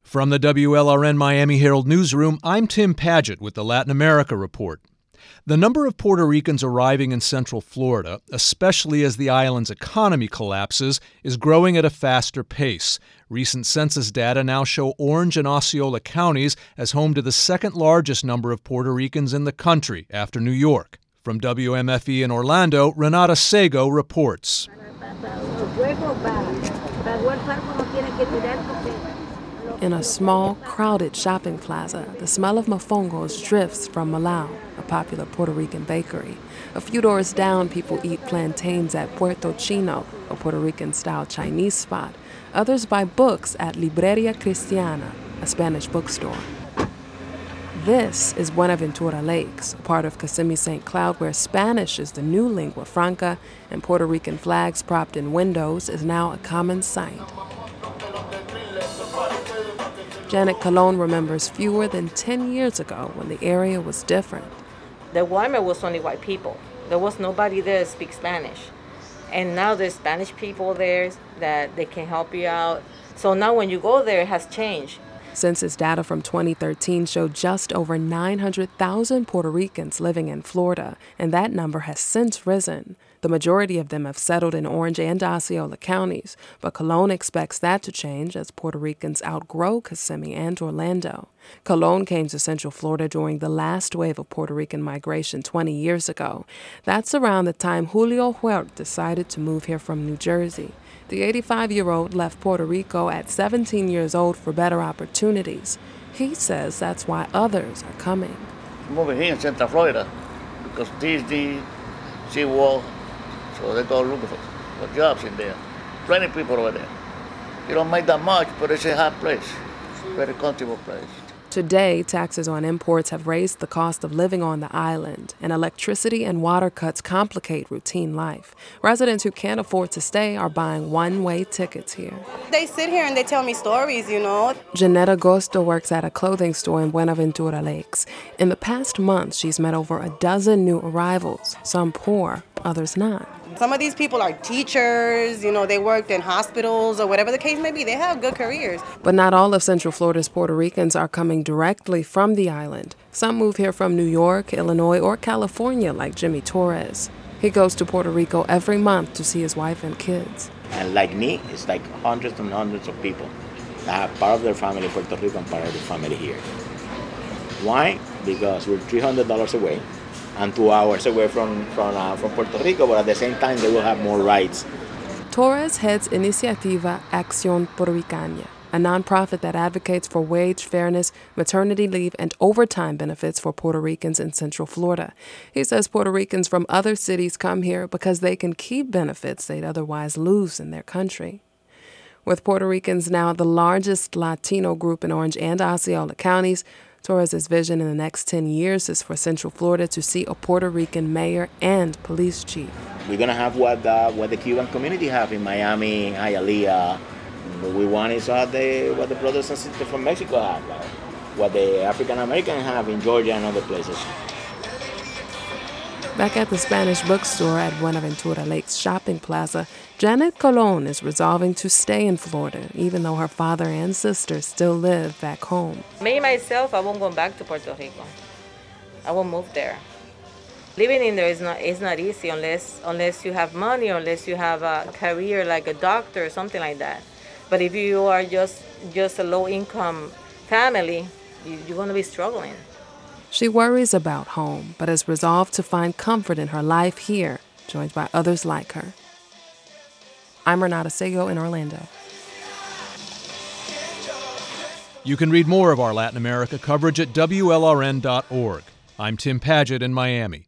From the WLRN Miami Herald Newsroom, I'm Tim Padgett with the Latin America Report. The number of Puerto Ricans arriving in Central Florida, especially as the island's economy collapses, is growing at a faster pace. Recent census data now show Orange and Osceola counties as home to the second largest number of Puerto Ricans in the country, after New York. From WMFE in Orlando, Renata Sego reports. In a small, crowded shopping plaza, the smell of mofongos drifts from Malao, a popular Puerto Rican bakery. A few doors down, people eat plantains at Puerto Chino, a Puerto Rican-style Chinese spot. Others buy books at Libreria Cristiana, a Spanish bookstore. This is Buenaventura Lakes, a part of Kissimmee St. Cloud where Spanish is the new lingua franca and Puerto Rican flags propped in windows is now a common sight. Janet Colon remembers fewer than 10 years ago when the area was different. The Guaymas was only white people. There was nobody there that speaks Spanish. And now there's Spanish people there that they can help you out. So now when you go there, it has changed. Census data from 2013 showed just over 900,000 Puerto Ricans living in Florida, and that number has since risen. The majority of them have settled in Orange and Osceola counties, but Colon expects that to change as Puerto Ricans outgrow Kissimmee and Orlando. Colon came to Central Florida during the last wave of Puerto Rican migration 20 years ago. That's around the time Julio Huerta decided to move here from New Jersey. The 85-year-old left Puerto Rico at 17 years old for better opportunities. He says that's why others are coming. Moving here in Central Florida because Disney, SeaWorld, so they go looking for jobs in there. Plenty of people over there. You don't make that much, but it's a hot place. Very comfortable place. Today, taxes on imports have raised the cost of living on the island, and electricity and water cuts complicate routine life. Residents who can't afford to stay are buying one-way tickets here. They sit here and they tell me stories, you know. Janetta Gosto works at a clothing store in Buenaventura Lakes. In the past month, she's met over a dozen new arrivals, some poor, others not. Some of these people are teachers, you know, they worked in hospitals or whatever the case may be. They have good careers. But not all of Central Florida's Puerto Ricans are coming directly from the island. Some move here from New York, Illinois, or California, like Jimmy Torres. He goes to Puerto Rico every month to see his wife and kids. And like me, it's like hundreds and hundreds of people that have part of their family in Puerto Rico and part of their family here. Why? Because we're $300 away and 2 hours away from Puerto Rico, but at the same time, they will have more rights. Torres heads Iniciativa Acción Puertorriqueña, a nonprofit that advocates for wage fairness, maternity leave, and overtime benefits for Puerto Ricans in Central Florida. He says Puerto Ricans from other cities come here because they can keep benefits they'd otherwise lose in their country. With Puerto Ricans now the largest Latino group in Orange and Osceola counties, Torres' vision in the next 10 years is for Central Florida to see a Puerto Rican mayor and police chief. We're going to have what the Cuban community have in Miami, Hialeah. What we want is what the brothers and sisters from Mexico have, what the African Americans have in Georgia and other places. Back at the Spanish bookstore at Buenaventura Lakes Shopping Plaza, Janet Colon is resolving to stay in Florida, even though her father and sister still live back home. Me, myself, I won't go back to Puerto Rico. I won't move there. Living in there is not easy unless you have money, or unless you have a career like a doctor or something like that. But if you are just a low-income family, you're going to be struggling. She worries about home, but is resolved to find comfort in her life here, joined by others like her. I'm Renata Sego in Orlando. You can read more of our Latin America coverage at WLRN.org. I'm Tim Padgett in Miami.